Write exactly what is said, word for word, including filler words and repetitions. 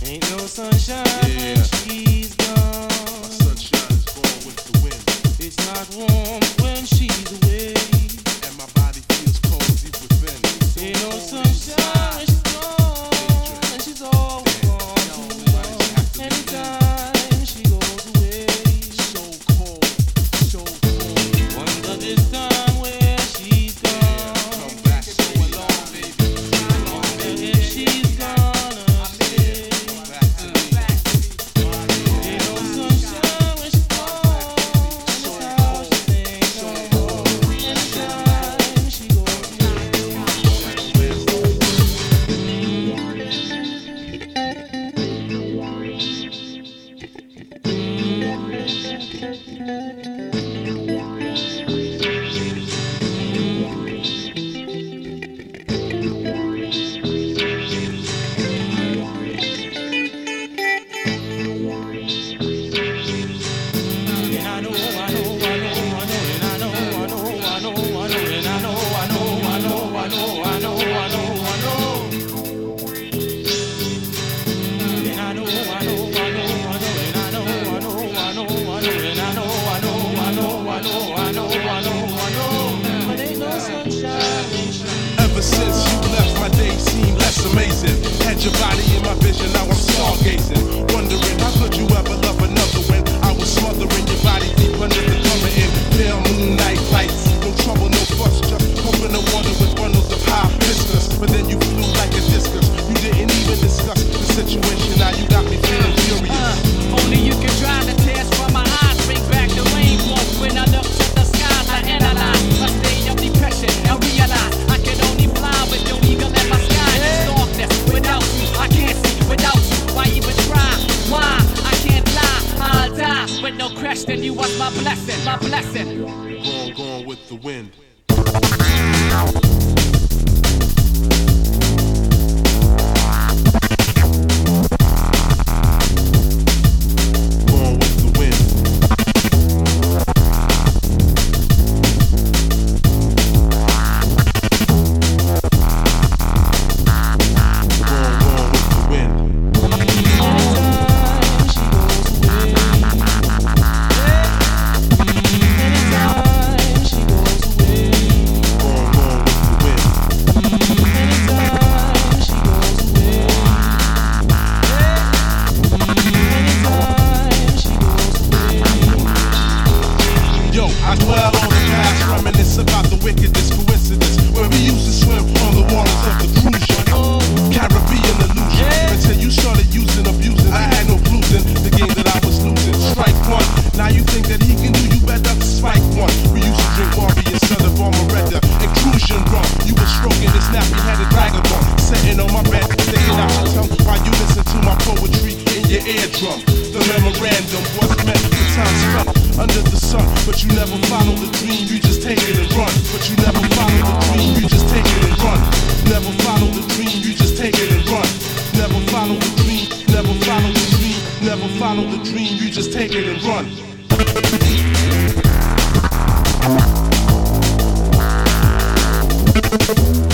Ain't no sunshine Yeah. when she's gone. My sunshine is gone with the wind, It's not warm when she's away. and my body feels cold deep within. So Ain't no cold sunshine when inside. she's gone, and she's all gone too long. Anytime she goes away, So cold, so cold. wonder this time where she's gone. Come back so long, baby. And if she's gonna stay, Come back to me. ain't no sunshine when she's gone. And it's how she sings. Anytime she goes away. And I know, I know, I know, I know, and I know, I know, I know, I know, and I know, I know, I know, I know, I know, I know, I know. And I know, I know, I know, I know, and I know, I know, I know, I know, and I know, I know, I know, I know, I know, I know, I know. But ain't no sunshine when she Ever since you left, my days seem less amazing. Had your body in my vision, now I'm stargazing. Wondering how could you ever love another when I was smothering your body deep under the cover in pale moonlight lights. No trouble, no fuss, just pumping the water with bundles of high business. But then you flew like a discus. You didn't even discuss the situation. Now you got me feeling furious. Uh, only you can dry the tears from my eyes. Bring back the rainbow when I look to the skies. I analyze a state of depression and realize I can only fly with your eagle in my sky. This darkness without you, I can't see without you. Why even try? Why? I can't lie. I'll die with no question. You was my blessing, my blessing. Gone, gone with the wind. Gone with the wind. Gone, gone with the wind. Anytime she goes away. Anytime she goes away. Gone, gone with the wind. Anytime she goes away. Anytime she goes away. Yo, I dwell on the past, reminisce about the wickedest coincidence where we used to swim on the waters of the cruise ship. Caribbean illusion. Until you started using, abusing. I had no clues in the game that I was losing. Strike one. Now you think that he can do you better? Spike one. We used to drink Barbie instead of Armoretta. Inclusion rum. You were stroking this nappy-headed vagabond, sitting on my bed, sticking out your tongue while you listen to my poetry in your eardrum. The memorandum was meant for time spent under the sun, but you never follow the dream. You just take it and run. But you never follow the dream. You just take it and run. Never follow the dream. You just take it and run. Never follow the dream. Never follow the dream. Never follow the dream. You just take it and run. Thank you.